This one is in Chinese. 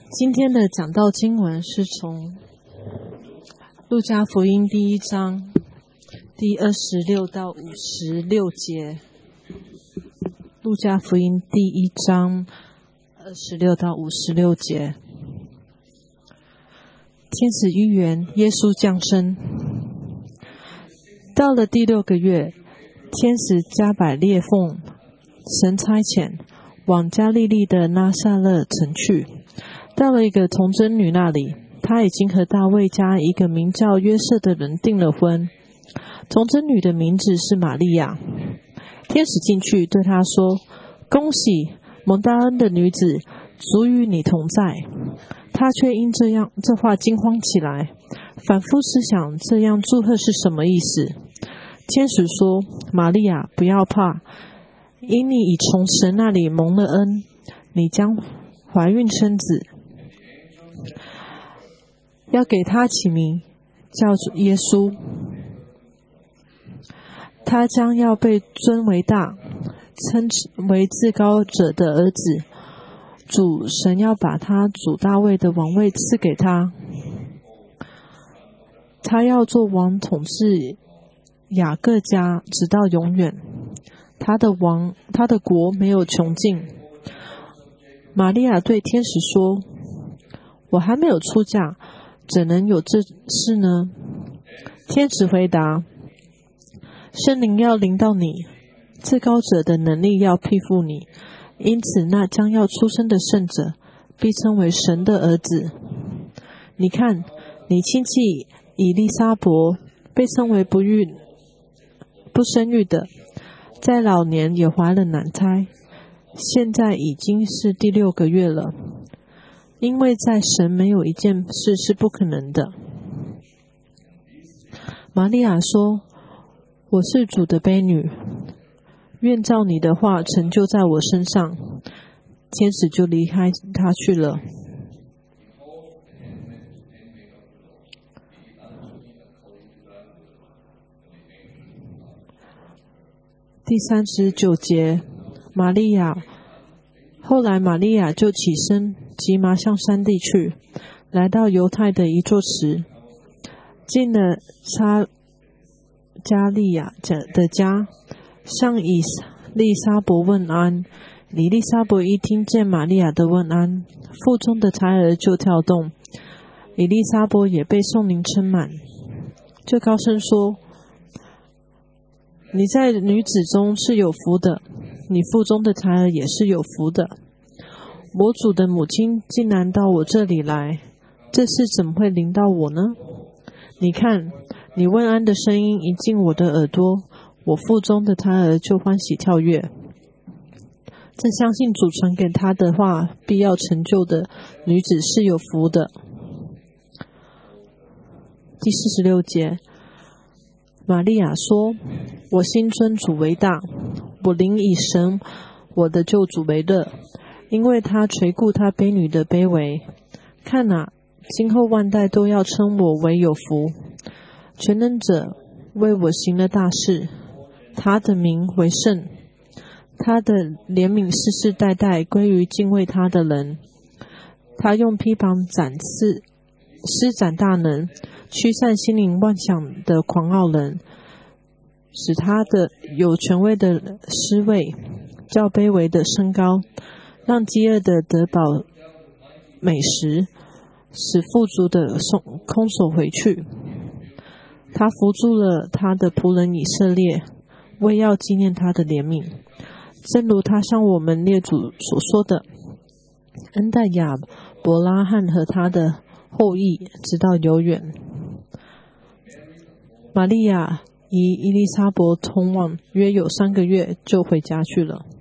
今天的讲道经文是从路加福音第1章第26到56节。路加福音第1章26到56节。天使预言耶稣降生。到了第6个月，天使加百列奉神差遣，往加利利的拿撒勒城去，到了一个童贞女那里，她已经和大卫家一个名叫约瑟的人订了婚。童贞女的名字是玛利亚。天使进去对她说：“恭喜，蒙大恩的女子，主与你同在。”她却因这话惊慌起来，反复思想这样祝贺是什么意思。天使说：“玛利亚，不要怕，因你已从神那里蒙了恩，你将怀孕生子，要给他起名叫耶稣。他将要被尊为大，称为至高者的儿子。主神要把他主大卫的王位赐给他，他要做王，统治雅各家直到永远。他的国没有穷尽。”玛利亚对天使说：“我还没有出嫁，怎能有这事呢？”天使回答：“圣灵要临到你，至高者的能力要庇护你，因此那将要出生的圣者必称为神的儿子。你看，你亲戚以利沙伯被称为不生育的，在老年也怀了男胎，现在已经是第6个月了，因为在神没有一件事是不可能的。”玛利亚说：“我是主的婢女，愿照你的话成就在我身上。”天使就离开他去了。第39节，后来玛利亚就起身，急忙向山地去，来到犹太的一座池，进了撒加利亚的家，向以利沙伯问安。以利沙伯一听见玛利亚的问安，腹中的胎儿就跳动。以利沙伯也被圣灵充满，就高声说：“你在女子中是有福的，你腹中的胎儿也是有福的。我主的母亲竟然到我这里来，这事怎么会临到我呢？你看，你问安的声音一进我的耳朵，我腹中的胎儿就欢喜跳跃。这相信主传给他的话必要成就的女子是有福的。”第46节，玛利亚说：“我心尊主为大，我灵以神我的救主为乐，因为他垂顾他婢女的卑微。看哪，今后万代都要称我为有福。全能者为我行了大事，他的名为圣。他的怜悯世世代代归于敬畏他的人。他用披膀施展大能，驱散心灵妄想的狂傲人，使他的有权威的失位，叫卑微的升高，让饥饿的得饱美食，使富足的空手回去。他扶助了他的仆人以色列，为要纪念他的怜悯，正如他向我们列祖所说的，恩待亚伯拉罕和他的后裔直到永远。”玛利亚与以利沙伯同往约有3个月，就回家去了。